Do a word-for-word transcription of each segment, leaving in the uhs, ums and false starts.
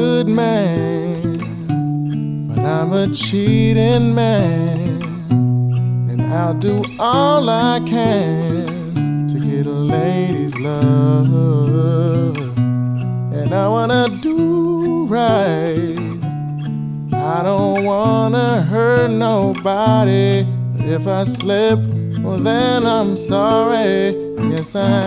good man, but I'm a cheating man, and I'll do all I can to get a lady's love. And I wanna do right, I don't wanna hurt nobody, but if I slip, well then I'm sorry. Yes I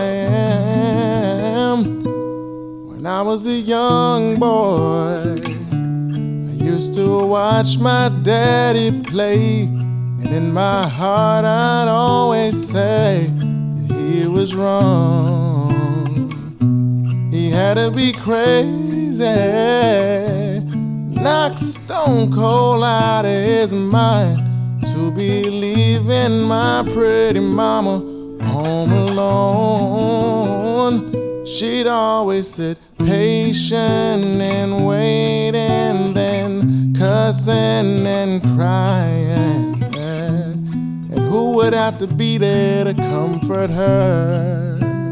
am. When I was a young boy, I used to watch my daddy play, and in my heart I'd always say that he was wrong. He had to be crazy, knocked stone cold out of his mind, to be leaving my pretty mama home alone. She'd always sit patient and waiting, then cussing and crying, and who would have to be there to comfort her?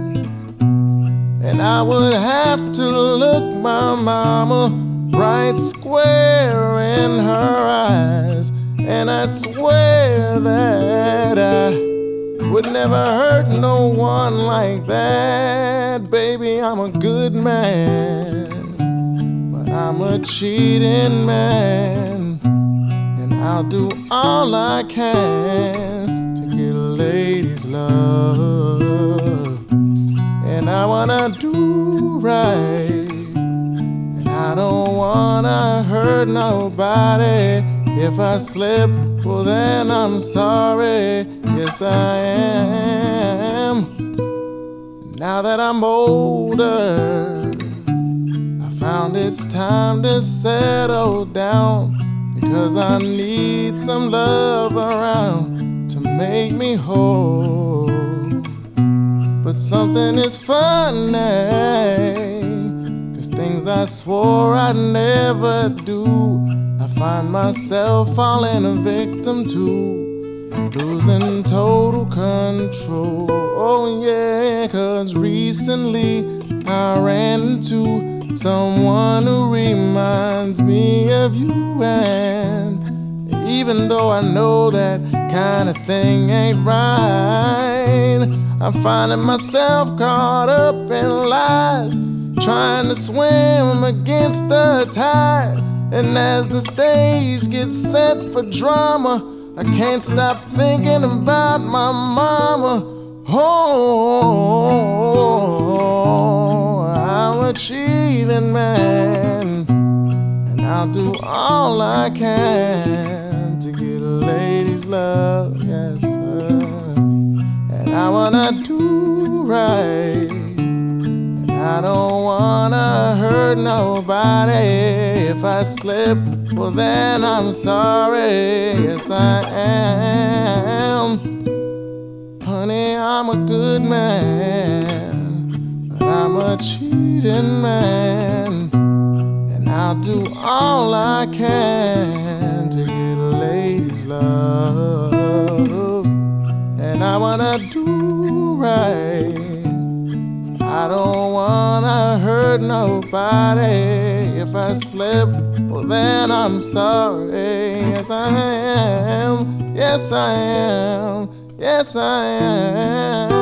And I would have to look my mama right square in her eyes, and I swear that I would never hurt no one like that. Baby, I'm a good man, but I'm a cheating man, and I'll do all I can to get a lady's love. And I wanna do right, and I don't wanna hurt nobody. If I slip, well then I'm sorry. Yes I am. Now that I'm older, I found it's time to settle down, because I need some love around to make me whole. But something is funny, 'cause things I swore I'd never do, I find myself falling a victim to, losing total control. Oh yeah, 'cause recently I ran into someone who reminds me of you, and even though I know that kind of thing ain't right, I'm finding myself caught up in lies, trying to swim against the tide. And as the stage gets set for drama, I can't stop thinking about my mama. Oh, I'm a cheating man, and I'll do all I can to get a lady's love. Yes, sir. And I wanna do right, and I don't wanna hurt nobody. If I slip, well then I'm sorry. Yes I am. Honey, I'm a good man, but I'm a cheating man, and I'll do all I can to get a lady's love. And I wanna do right, I don't wanna hurt nobody. If I slip, well then I'm sorry. Yes I am, yes I am, yes I am.